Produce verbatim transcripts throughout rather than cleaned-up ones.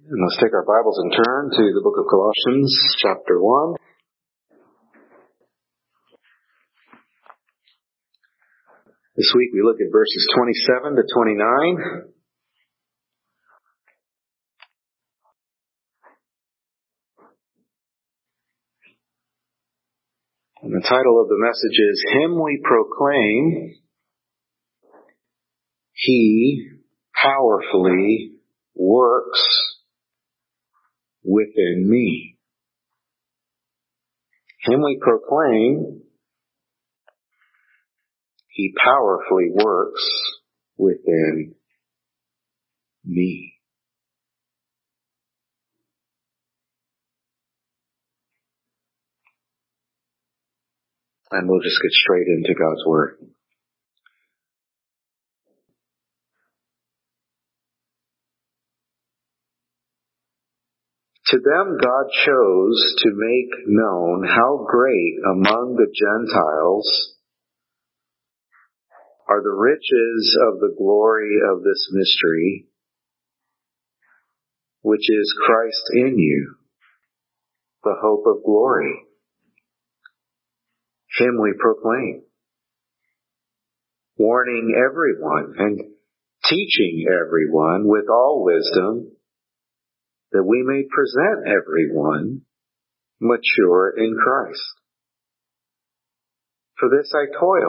And let's take our Bibles and turn to the book of Colossians, chapter one. This week we look at verses twenty-seven to twenty-nine. And the title of the message is, Him We Proclaim, He Powerfully Works Within Me. Him we proclaim, He powerfully works within me. And we'll just get straight into God's Word. To them God chose to make known how great among the Gentiles are the riches of the glory of this mystery, which is Christ in you, the hope of glory. Him we proclaim, warning everyone and teaching everyone with all wisdom, that we may present everyone mature in Christ. For this I toil,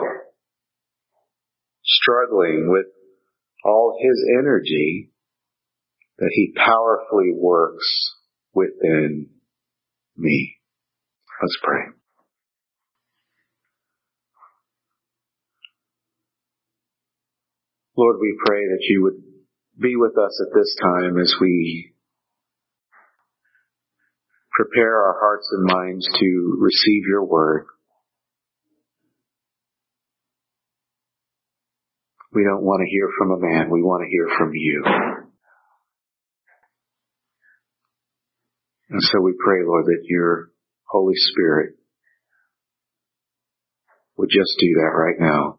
struggling with all His energy that He powerfully works within me. Let's pray. Lord, we pray that You would be with us at this time as we prepare our hearts and minds to receive Your word. We don't want to hear from a man. We want to hear from You. And so we pray, Lord, that Your Holy Spirit would just do that right now.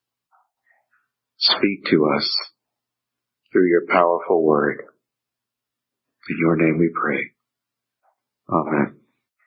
Speak to us through Your powerful word. In Your name we pray. Amen.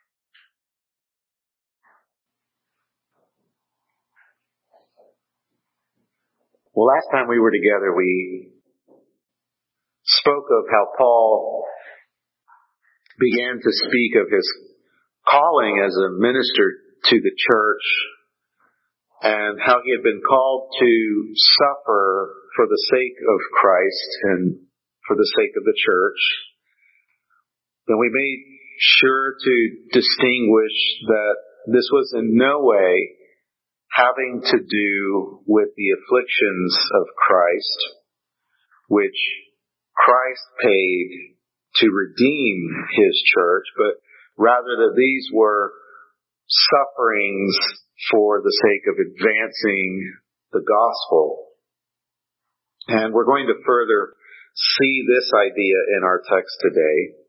Well, last time we were together, we spoke of how Paul began to speak of his calling as a minister to the church and how he had been called to suffer for the sake of Christ and for the sake of the church. Then we made sure to distinguish that this was in no way having to do with the afflictions of Christ, which Christ paid to redeem His church, but rather that these were sufferings for the sake of advancing the gospel. And we're going to further see this idea in our text today.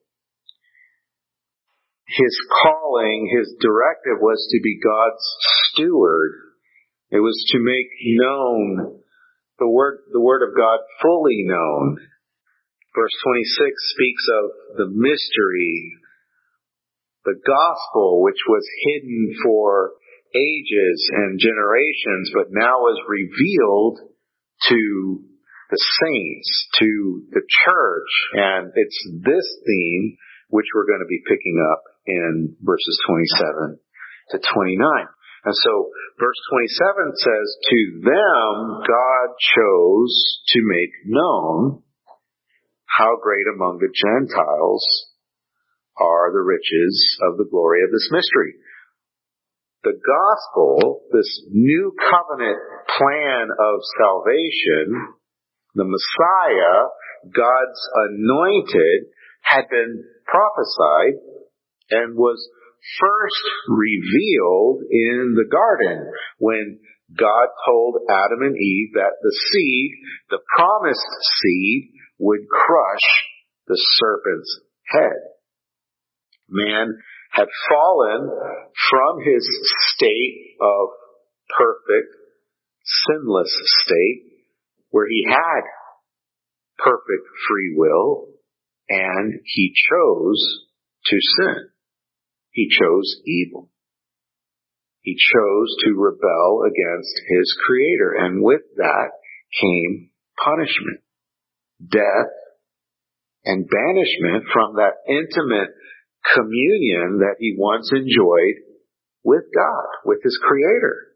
His calling, His directive was to be God's steward. It was to make known the word, the word of God fully known. Verse twenty-six speaks of the mystery, the gospel, which was hidden for ages and generations, but now is revealed to the saints, to the church. And it's this theme which we're going to be picking up in verses twenty-seven to twenty-nine. And so verse twenty-seven says, to them God chose to make known how great among the Gentiles are the riches of the glory of this mystery. The gospel, this new covenant plan of salvation, the Messiah, God's anointed, had been prophesied and was first revealed in the garden when God told Adam and Eve that the seed, the promised seed, would crush the serpent's head. Man had fallen from his state of perfect, sinless state, where he had perfect free will And he chose to sin. He chose evil. He chose to rebel against his Creator. And with that came punishment, death, and banishment from that intimate communion that he once enjoyed with God, with his Creator.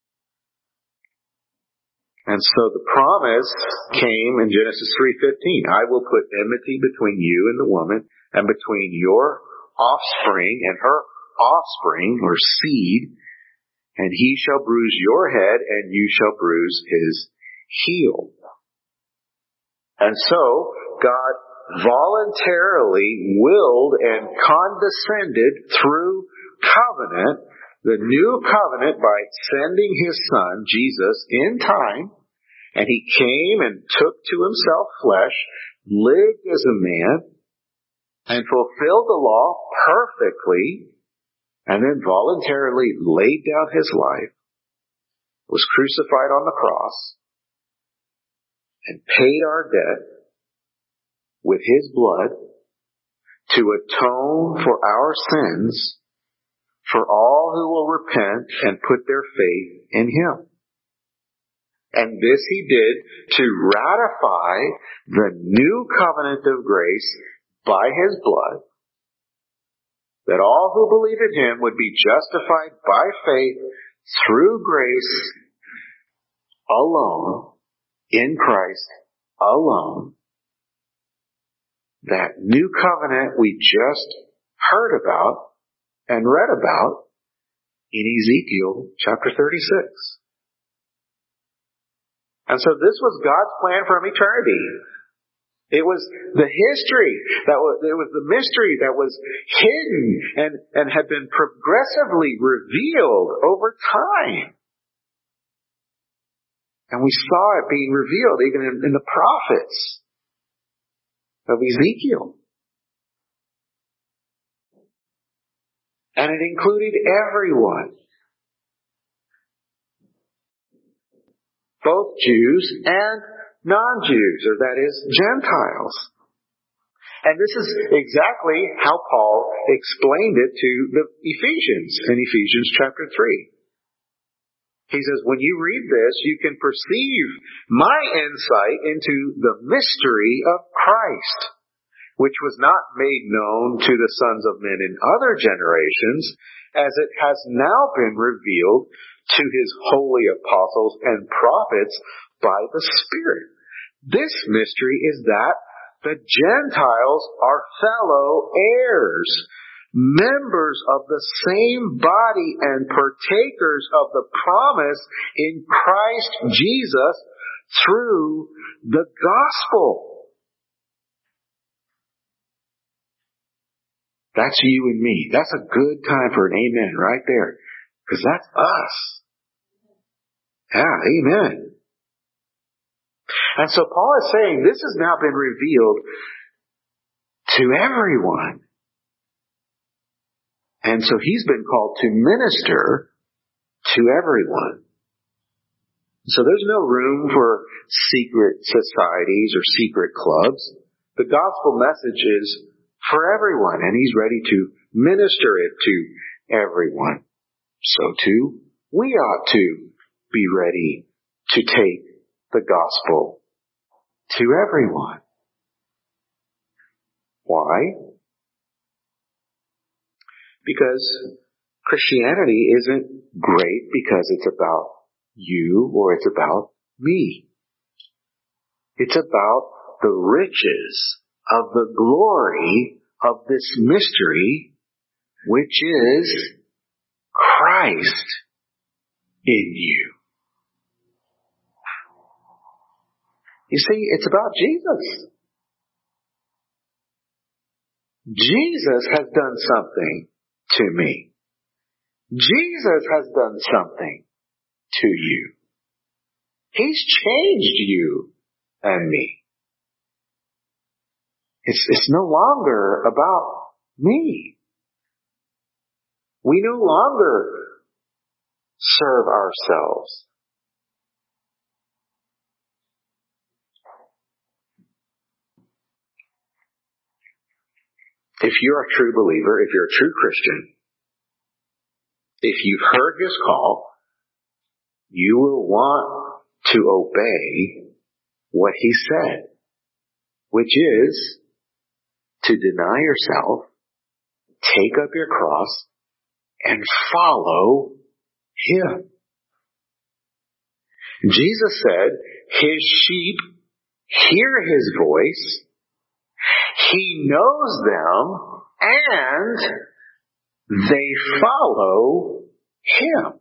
And so the promise came in Genesis three fifteen. I will put enmity between you and the woman, and between your offspring and her offspring, or seed, and he shall bruise your head, and you shall bruise his heel. And so, God voluntarily willed and condescended through covenant, the new covenant, by sending his Son, Jesus, in time, and he came and took to himself flesh, lived as a man, and fulfilled the law perfectly, and then voluntarily laid down his life, was crucified on the cross, and paid our debt with his blood to atone for our sins for all who will repent and put their faith in him. And this he did to ratify the new covenant of grace by his blood, that all who believe in him would be justified by faith through grace alone, in Christ alone. That new covenant we just heard about and read about in Ezekiel chapter thirty-six. And so this was God's plan from eternity. It was the history, that was, it was the mystery that was hidden and, and had been progressively revealed over time. And we saw it being revealed even in, in the prophets of Ezekiel. And it included everyone. Both Jews and non-Jews, or that is, Gentiles. And this is exactly how Paul explained it to the Ephesians in Ephesians chapter three. He says, when you read this, you can perceive my insight into the mystery of Christ, which was not made known to the sons of men in other generations, as it has now been revealed to his holy apostles and prophets by the Spirit. This mystery is that the Gentiles are fellow heirs, members of the same body and partakers of the promise in Christ Jesus through the gospel. That's you and me. That's a good time for an amen right there. Because that's us. Yeah, amen. And so Paul is saying this has now been revealed to everyone. And so he's been called to minister to everyone. So there's no room for secret societies or secret clubs. The gospel message is for everyone, and he's ready to minister it to everyone. So too, we ought to be ready to take the gospel to everyone. Why? Because Christianity isn't great because it's about you or it's about me. It's about the riches of the glory of this mystery, which is Christ in you. You see, it's about Jesus. Jesus has done something to me. Jesus has done something to you. He's changed you and me. It's, it's no longer about me. We no longer serve ourselves. if you're a true believer, if you're a true Christian, if you've heard His call, you will want to obey what He said, which is to deny yourself, take up your cross, and follow Him. Jesus said, His sheep hear His voice, He knows them, and they follow Him.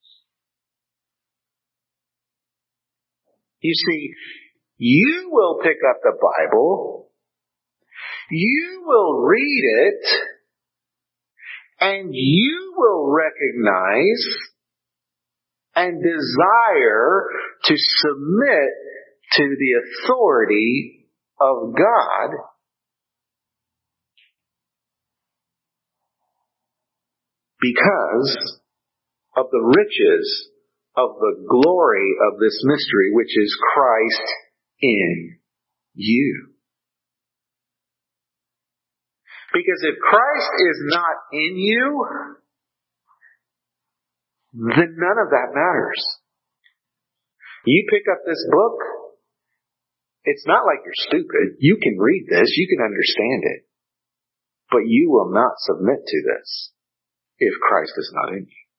You see, you will pick up the Bible, you will read it, and you will recognize and desire to submit to the authority of God because of the riches of the glory of this mystery, which is Christ in you. Because if Christ is not in you, then none of that matters. You pick up this book, it's not like you're stupid. You can read this, you can understand it. But you will not submit to this if Christ is not in you.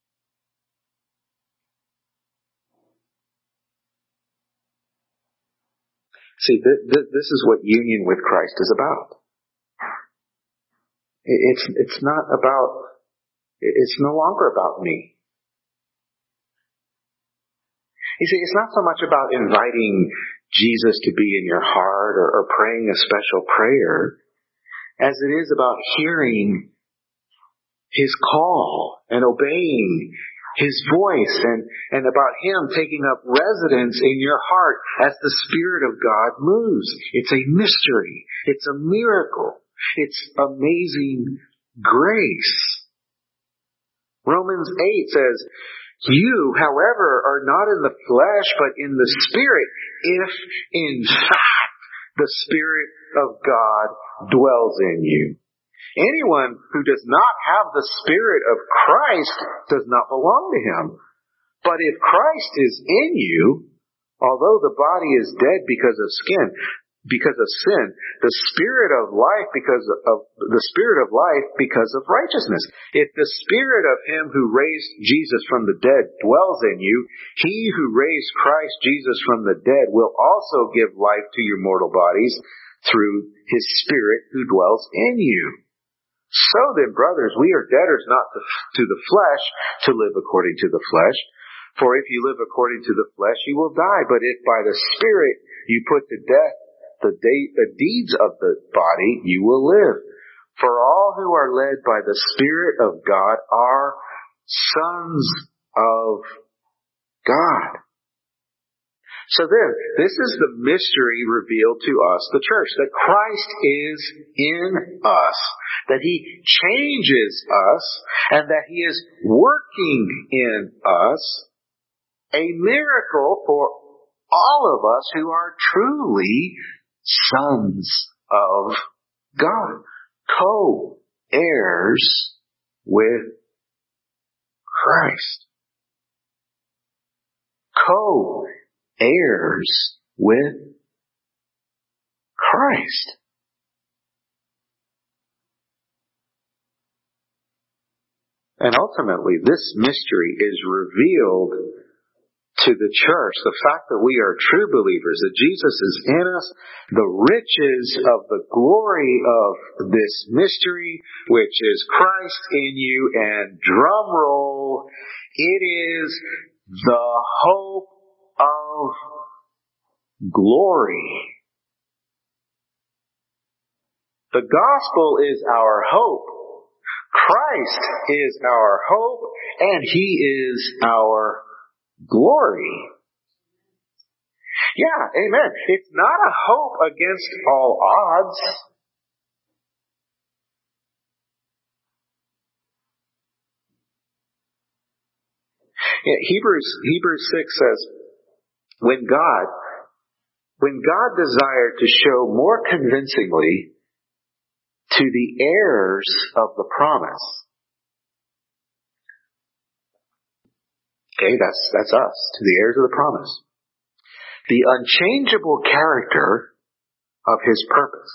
See, th- th- this is what union with Christ is about. It's, it's not about, it's no longer about me. You see, it's not so much about inviting Jesus to be in your heart or, or praying a special prayer as it is about hearing His call and obeying His voice and, and about Him taking up residence in your heart as the Spirit of God moves. It's a mystery. It's a miracle. It's amazing grace. Romans eight says, you, however, are not in the flesh, but in the Spirit, if in fact the Spirit of God dwells in you. Anyone who does not have the Spirit of Christ does not belong to Him. But if Christ is in you, although the body is dead because of skin, because of sin, the Spirit of life because of the Spirit of life because of righteousness. If the Spirit of Him who raised Jesus from the dead dwells in you, He who raised Christ Jesus from the dead will also give life to your mortal bodies through His Spirit who dwells in you. So then, brothers, we are debtors not to the flesh to live according to the flesh. For if you live according to the flesh, you will die. But if by the Spirit you put to death the, de- the deeds of the body, you will live. For all who are led by the Spirit of God are sons of God. So then, this is the mystery revealed to us, the church, that Christ is in us, that He changes us, and that He is working in us, a miracle for all of us who are truly sons of God, co-heirs with Christ. Co-heirs with Christ. And ultimately, this mystery is revealed to the church, the fact that we are true believers, that Jesus is in us, the riches of the glory of this mystery, which is Christ in you, and drum roll, it is the hope of glory. The gospel is our hope. Christ is our hope, and He is our glory. Yeah, amen. It's not a hope against all odds. Yeah, Hebrews Hebrews six says, when God, when God desired to show more convincingly to the heirs of the promise. Okay, that's, that's us, to the heirs of the promise. The unchangeable character of His purpose.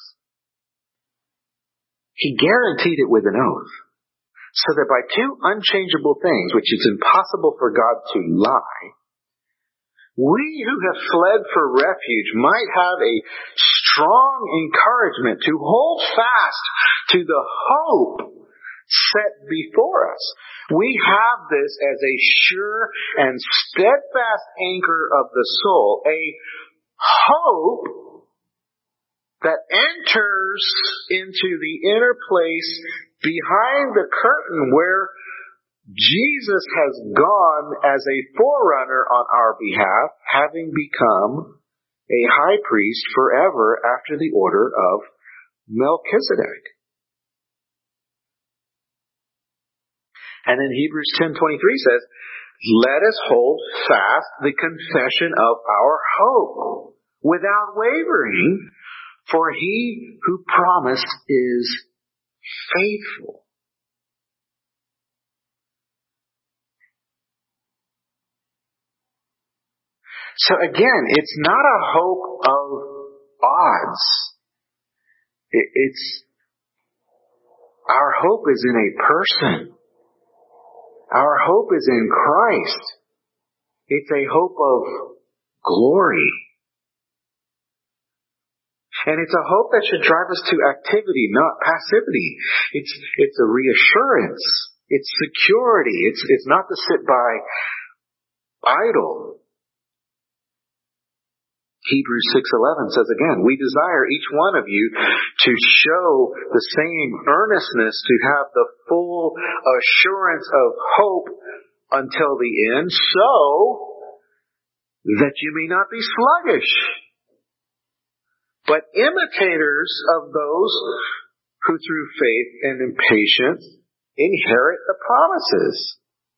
He guaranteed it with an oath. So that by two unchangeable things, which it's impossible for God to lie, we who have fled for refuge might have a strong encouragement to hold fast to the hope set before us. We have this as a sure and steadfast anchor of the soul, a hope that enters into the inner place behind the curtain where Jesus has gone as a forerunner on our behalf, having become a high priest forever after the order of Melchizedek. And then Hebrews ten twenty-three says, let us hold fast the confession of our hope without wavering, for He who promised is faithful. So again, it's not a hope of odds. It, it's, our hope is in a person. Our hope is in Christ. It's a hope of glory. And it's a hope that should drive us to activity, not passivity. It's, it's a reassurance. It's security. It's, it's not to sit by idle. Hebrews six eleven says again, we desire each one of you to show the same earnestness, to have the full assurance of hope until the end, so that you may not be sluggish, but imitators of those who through faith and in patience inherit the promises.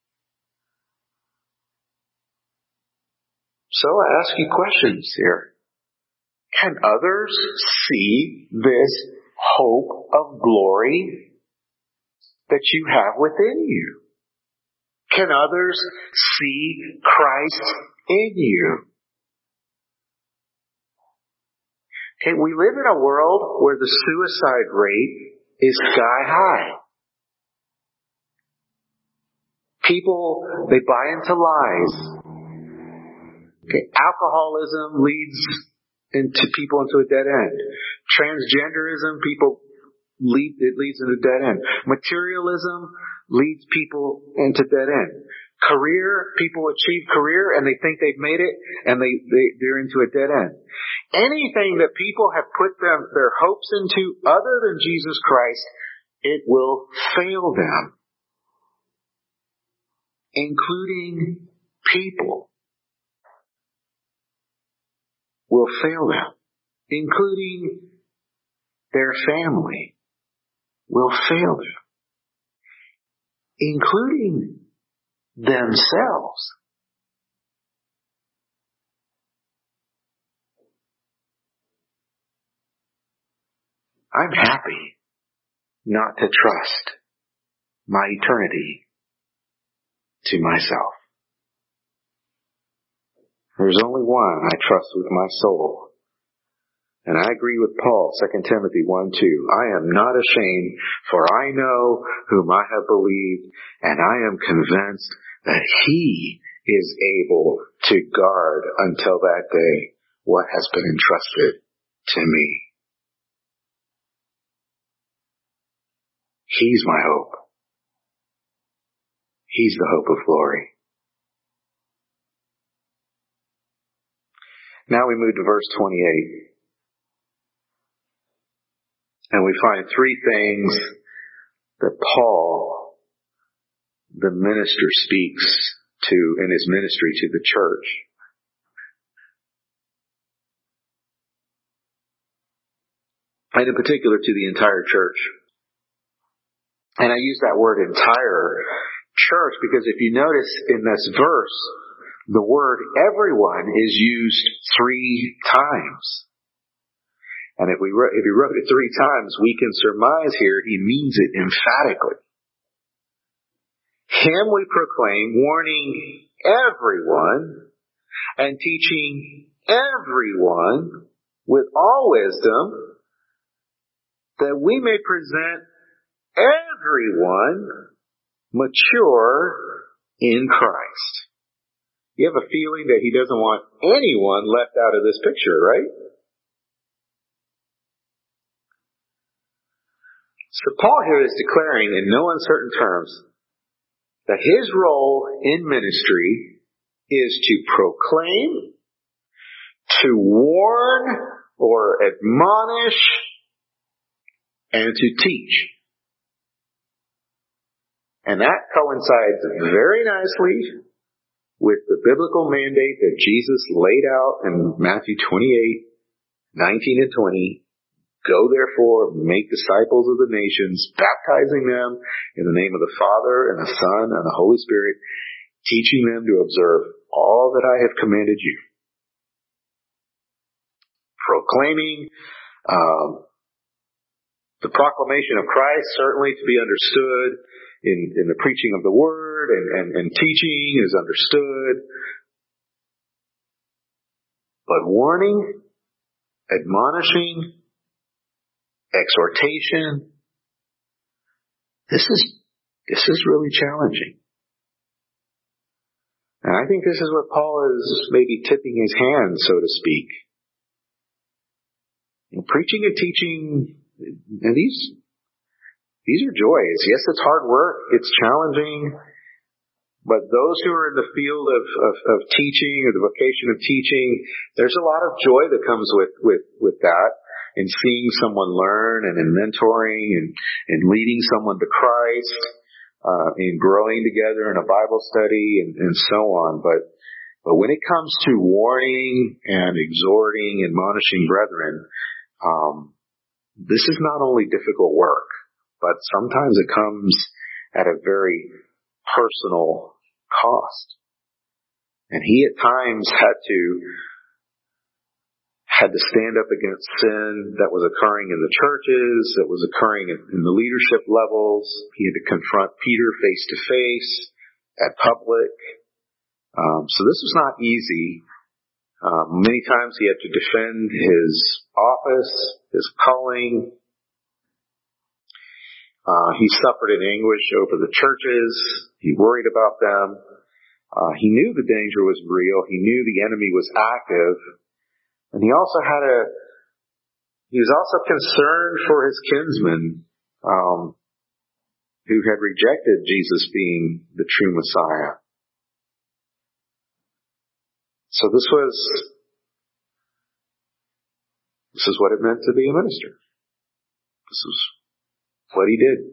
So I ask you questions here. Can others see this hope of glory that you have within you? Can others see Christ in you? Okay, we live in a world where the suicide rate is sky high. People, they buy into lies. Okay, alcoholism leads into people into a dead end. Transgenderism, people lead it leads into a dead end. Materialism leads people into dead end. Career, people achieve career and they think they've made it, and they, they they're into a dead end. Anything that people have put them their hopes into other than Jesus Christ, it will fail them, including people. Will fail them, including their family, will fail them, including themselves. I'm happy not to trust my eternity to myself. There's only one I trust with my soul. And I agree with Paul, Second Timothy one two. I am not ashamed, for I know whom I have believed, and I am convinced that He is able to guard until that day what has been entrusted to me. He's my hope. He's the hope of glory. Now we move to verse twenty-eight. And we find three things that Paul, the minister, speaks to in his ministry to the church. And in particular to the entire church. And I use that word entire church because if you notice in this verse, the word everyone is used three times. And if we wrote, if he wrote it three times, we can surmise here he means it emphatically. Him we proclaim, warning everyone and teaching everyone with all wisdom, that we may present everyone mature in Christ. You have a feeling that he doesn't want anyone left out of this picture, right? So Paul here is declaring in no uncertain terms that his role in ministry is to proclaim, to warn or admonish, and to teach. And that coincides very nicely with the biblical mandate that Jesus laid out in Matthew twenty-eight, nineteen and twenty. Go therefore, make disciples of the nations, baptizing them in the name of the Father and the Son and the Holy Spirit, teaching them to observe all that I have commanded you. Proclaiming um, the proclamation of Christ, certainly to be understood in, in the preaching of the Word, and, and, and teaching is understood. But warning, admonishing, exhortation, this is this is really challenging. And I think this is what Paul is maybe tipping his hand, so to speak. You know, preaching and teaching, and these these are joys. Yes, it's hard work, it's challenging, but those who are in the field of, of, of teaching, or the vocation of teaching, there's a lot of joy that comes with, with, with that. In seeing someone learn, and in mentoring, and, and leading someone to Christ, uh, in growing together in a Bible study, and, and so on. But, but when it comes to warning and exhorting, admonishing brethren, um, this is not only difficult work, but sometimes it comes at a very personal cost. And he at times had to had to stand up against sin that was occurring in the churches, that was occurring in the leadership levels. He had to confront Peter face to face at public. Um, so this was not easy. Um, many times he had to defend his office, his calling. Uh, he suffered in anguish over the churches. He worried about them. Uh, he knew the danger was real. He knew the enemy was active. And he also had a, he was also concerned for his kinsmen, um, who had rejected Jesus being the true Messiah. So this was, this is what it meant to be a minister. This is what he did.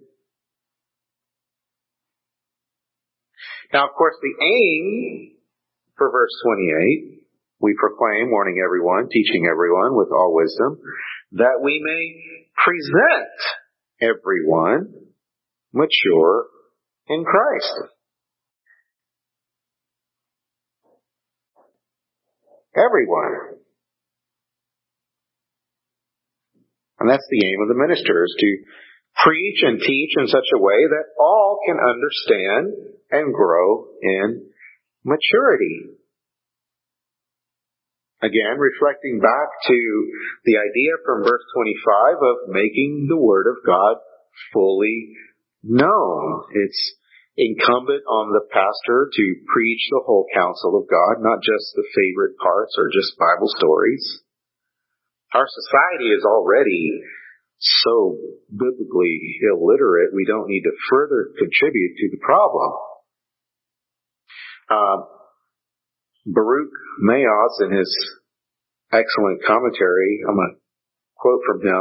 Now, of course, the aim for verse twenty-eight, we proclaim, warning everyone, teaching everyone with all wisdom, that we may present everyone mature in Christ. Everyone. And that's the aim of the minister, is to preach and teach in such a way that all can understand and grow in maturity. Again, reflecting back to the idea from verse twenty-five of making the Word of God fully known. It's incumbent on the pastor to preach the whole counsel of God, not just the favorite parts or just Bible stories. Our society is already so biblically illiterate, we don't need to further contribute to the problem. Uh, Baruch Mayos, in his excellent commentary, I'm going to quote from him.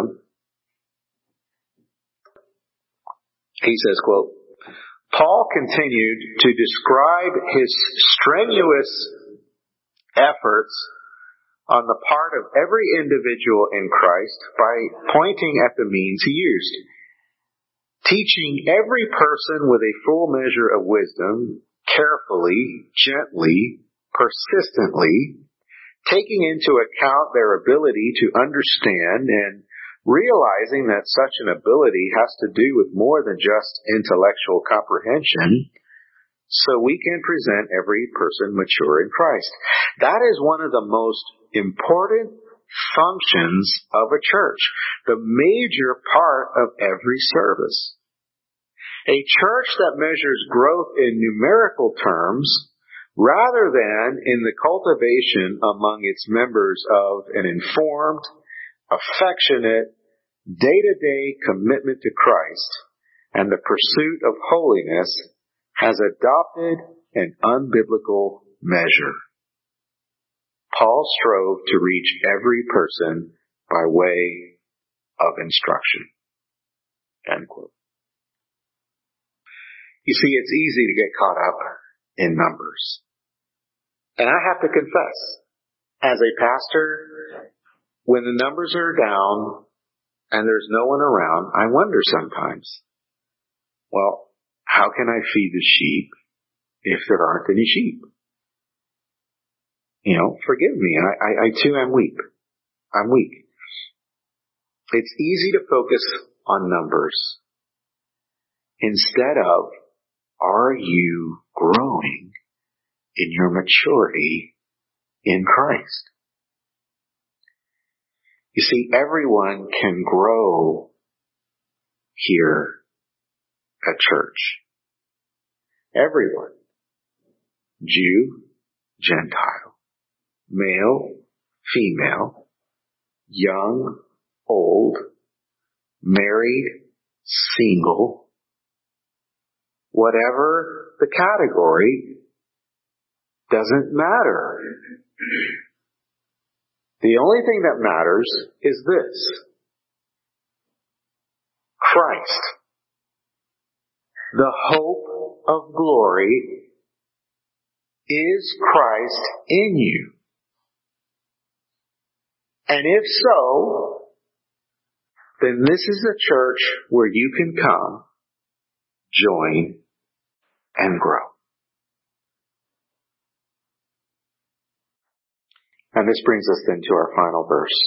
He says, quote, Paul continued to describe his strenuous efforts on the part of every individual in Christ by pointing at the means he used. Teaching every person with a full measure of wisdom, carefully, gently, persistently, taking into account their ability to understand and realizing that such an ability has to do with more than just intellectual comprehension, so we can present every person mature in Christ. That is one of the most important functions of a church, the major part of every service. A church that measures growth in numerical terms rather than in the cultivation among its members of an informed, affectionate, day-to-day commitment to Christ and the pursuit of holiness has adopted an unbiblical measure. Paul strove to reach every person by way of instruction. End quote. You see, it's easy to get caught up in numbers. And I have to confess, as a pastor, when the numbers are down and there's no one around, I wonder sometimes, well, how can I feed the sheep if there aren't any sheep? You know, forgive me, I, I, I too am weak. I'm weak. It's easy to focus on numbers instead of, are you growing in your maturity in Christ? You see, everyone can grow here at church. Everyone. Jew, Gentile, male, female, young, old, married, single, whatever the category, doesn't matter. The only thing that matters is this: Christ, the hope of glory, is Christ in you. And if so, then this is a church where you can come, join, and grow. And this brings us then to our final verse.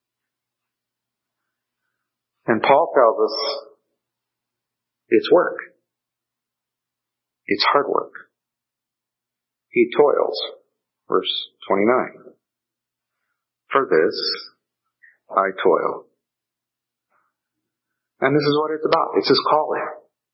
And Paul tells us it's work. It's hard work. He toils. Verse twenty-nine. For this I toil. And this is what it's about. It's his calling.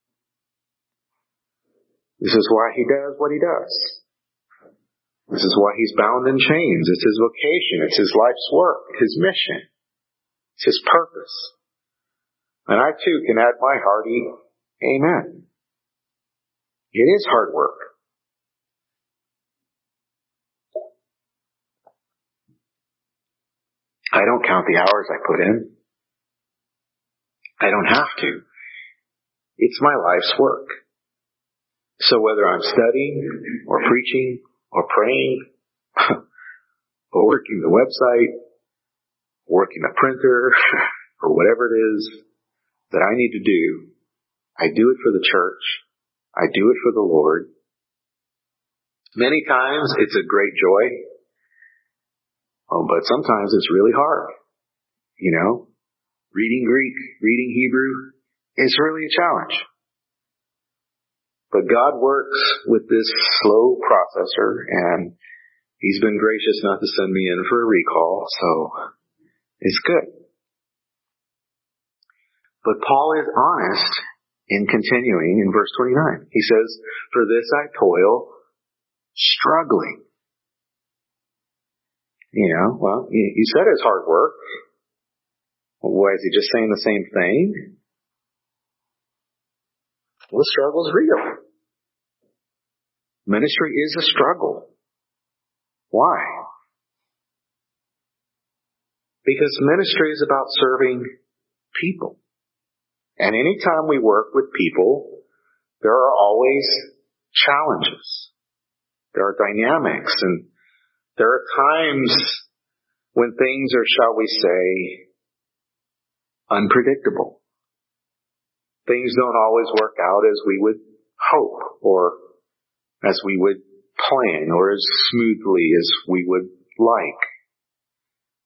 This is why he does what he does. This is why he's bound in chains. It's his vocation. It's his life's work, his mission. It's his purpose. And I too can add my hearty amen. It is hard work. I don't count the hours I put in. I don't have to. It's my life's work. So whether I'm studying or preaching or praying or working the website, working the printer, or whatever it is that I need to do, I do it for the church. I do it for the Lord. Many times it's a great joy. Oh, but sometimes it's really hard. You know, reading Greek, reading Hebrew, it's really a challenge. But God works with this slow processor, and he's been gracious not to send me in for a recall, so it's good. But Paul is honest in continuing in verse twenty-nine. He says, for this I toil, struggling. You know, well, you said it's hard work. Well, why is he just saying the same thing? Well, the struggle is real. Ministry is a struggle. Why? Because ministry is about serving people. And anytime we work with people, there are always challenges. There are dynamics, and there are times when things are, shall we say, unpredictable. Things don't always work out as we would hope, or as we would plan, or as smoothly as we would like.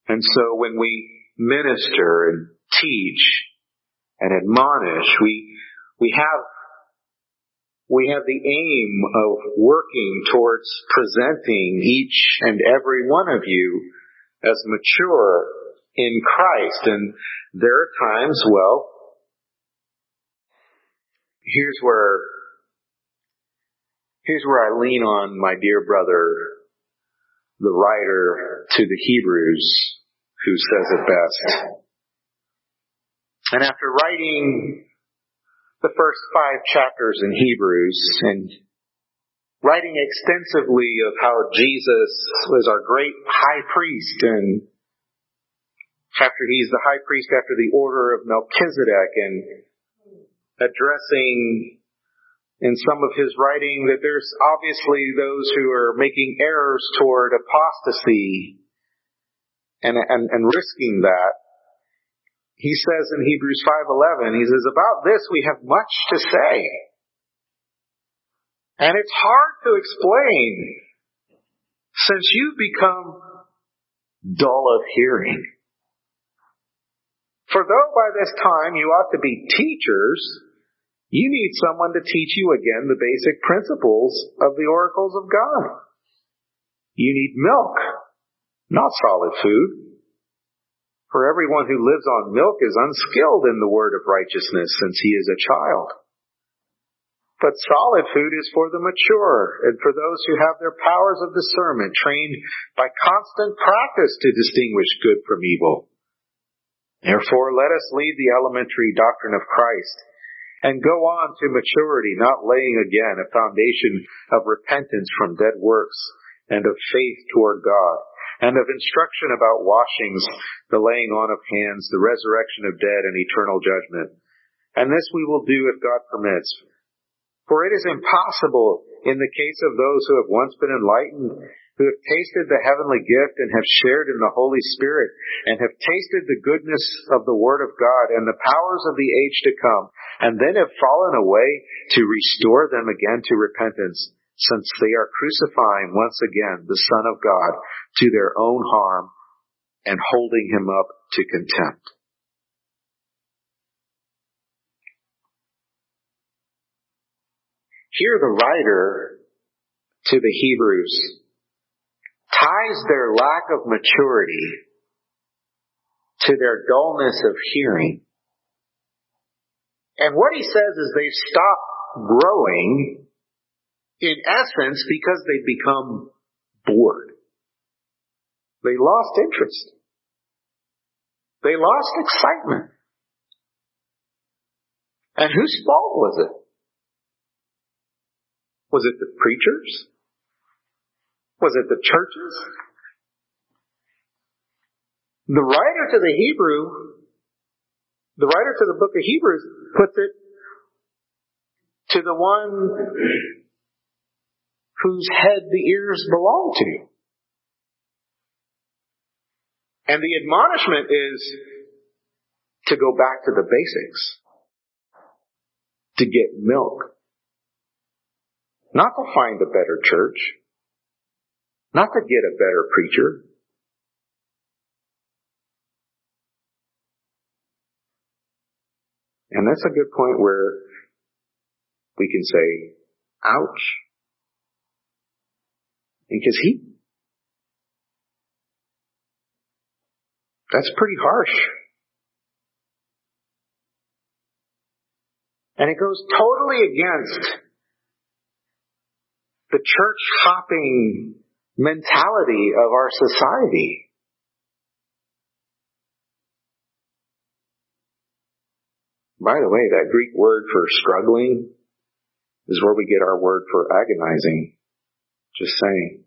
And so when we minister and teach and admonish, we we have we have the aim of working towards presenting each and every one of you as mature in Christ. And there are times, well, here's where here's where I lean on my dear brother, the writer to the Hebrews, who says it best. And after writing the first five chapters in Hebrews and writing extensively of how Jesus was our great high priest, and after he's the high priest after the order of Melchizedek, and addressing in some of his writing that there's obviously those who are making errors toward apostasy and, and, and risking that, he says in Hebrews five eleven, he says, about this we have much to say. And it's hard to explain since you've become dull of hearing. For though by this time you ought to be teachers, you need someone to teach you again the basic principles of the oracles of God. You need milk, not solid food. For everyone who lives on milk is unskilled in the word of righteousness, since he is a child. But solid food is for the mature, and for those who have their powers of discernment trained by constant practice to distinguish good from evil. Therefore, let us leave the elementary doctrine of Christ and go on to maturity, not laying again a foundation of repentance from dead works and of faith toward God, and of instruction about washings, the laying on of hands, the resurrection of dead, and eternal judgment. And this we will do if God permits. For it is impossible in the case of those who have once been enlightened, who have tasted the heavenly gift and have shared in the Holy Spirit, and have tasted the goodness of the Word of God and the powers of the age to come, and then have fallen away, to restore them again to repentance, since they are crucifying once again the Son of God to their own harm and holding him up to contempt. Here the writer to the Hebrews ties their lack of maturity to their dullness of hearing. And what he says is they've stopped growing, in essence, because they become bored. They lost interest. They lost excitement. And whose fault was it? Was it the preachers? Was it the churches? The writer to the Hebrew, the writer to the book of Hebrews puts it to the one whose head the ears belong to. And the admonishment is to go back to the basics. To get milk. Not to find a better church. Not to get a better preacher. And that's a good point where we can say, ouch. Because he, that's pretty harsh. And it goes totally against the church hopping mentality of our society. By the way, that Greek word for struggling is where we get our word for agonizing. Just saying.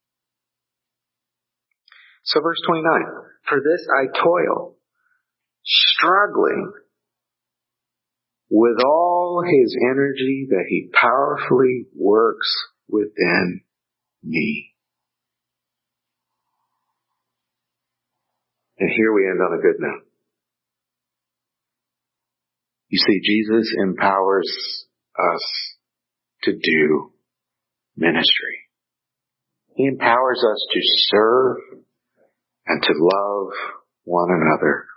So verse twenty-nine. For this I toil, struggling with all his energy that he powerfully works within me. And here we end on a good note. You see, Jesus empowers us to do ministry. He empowers us to serve and to love one another.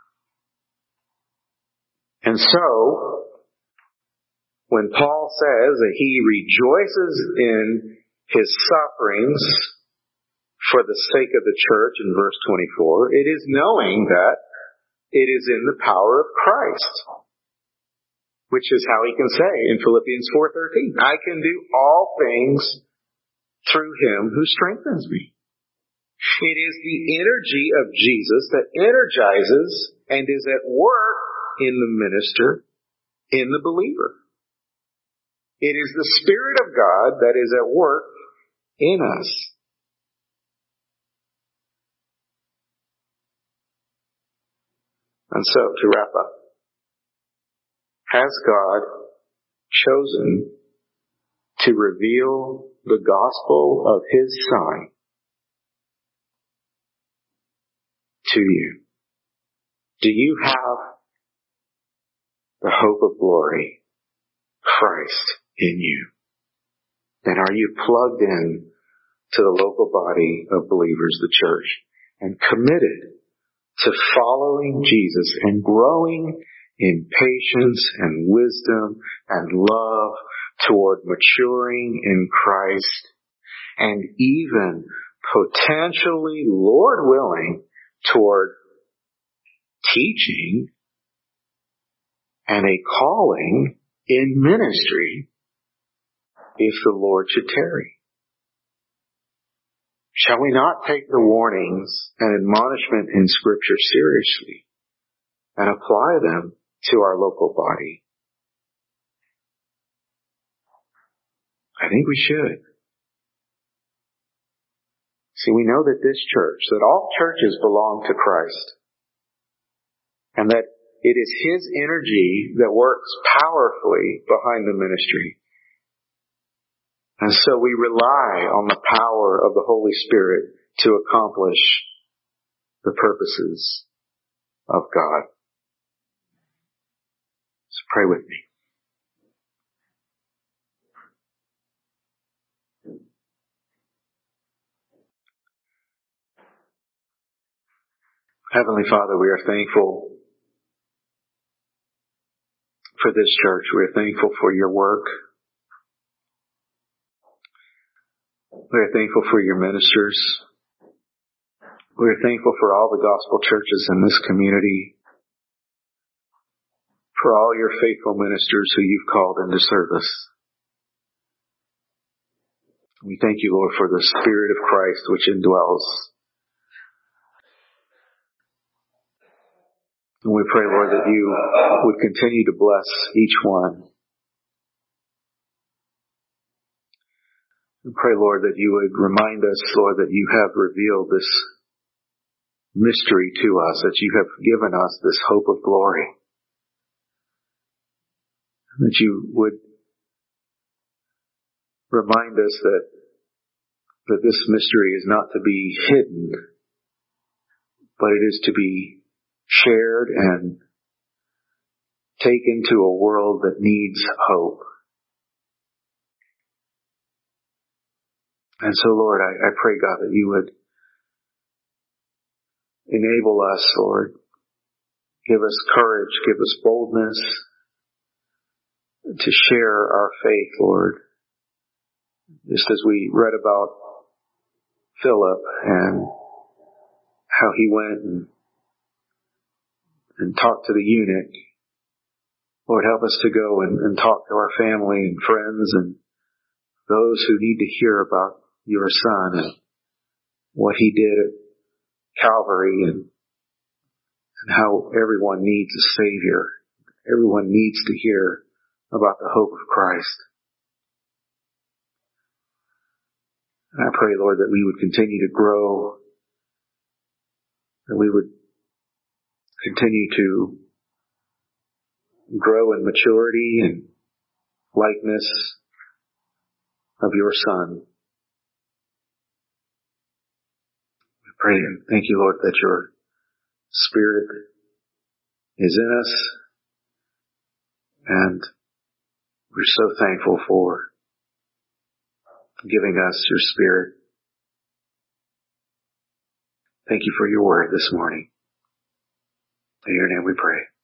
And so, when Paul says that he rejoices in his sufferings for the sake of the church in verse twenty-four, it is knowing that it is in the power of Christ, which is how he can say in Philippians four thirteen, I can do all things through him who strengthens me. It is the energy of Jesus that energizes and is at work in the minister, in the believer. It is the Spirit of God that is at work in us. And so, to wrap up, has God chosen to reveal the gospel of His Son to you? Do you have the hope of glory, Christ in you? Then are you plugged in to the local body of believers, the church, and committed to following Jesus and growing in patience and wisdom and love toward maturing in Christ, and even potentially, Lord willing, toward teaching and a calling in ministry if the Lord should tarry? Shall we not take the warnings and admonishment in Scripture seriously and apply them to our local body? I think we should. See, we know that this church, that all churches belong to Christ, and that it is His energy that works powerfully behind the ministry. And so we rely on the power of the Holy Spirit to accomplish the purposes of God. So pray with me. Heavenly Father, we are thankful for this church. We are thankful for your work. We are thankful for your ministers. We are thankful for all the gospel churches in this community, for all your faithful ministers who you've called into service. We thank you, Lord, for the Spirit of Christ which indwells. And we pray, Lord, that you would continue to bless each one. We pray, Lord, that you would remind us, Lord, that you have revealed this mystery to us, that you have given us this hope of glory. That you would remind us that, that this mystery is not to be hidden, but it is to be shared and taken to a world that needs hope. And so, Lord, I, I pray, God, that you would enable us, Lord. Give us courage, give us boldness to share our faith, Lord. Just as we read about Philip and how he went and, and talked to the eunuch. Lord, help us to go and, and talk to our family and friends and those who need to hear about your Son and what He did at Calvary, and, and how everyone needs a Savior. Everyone needs to hear about the hope of Christ. And I pray, Lord, that we would continue to grow, that we would continue to grow in maturity and likeness of your Son. We pray and thank you, Lord, that your Spirit is in us, and we're so thankful for giving us your Spirit. Thank you for your word this morning. In your name we pray.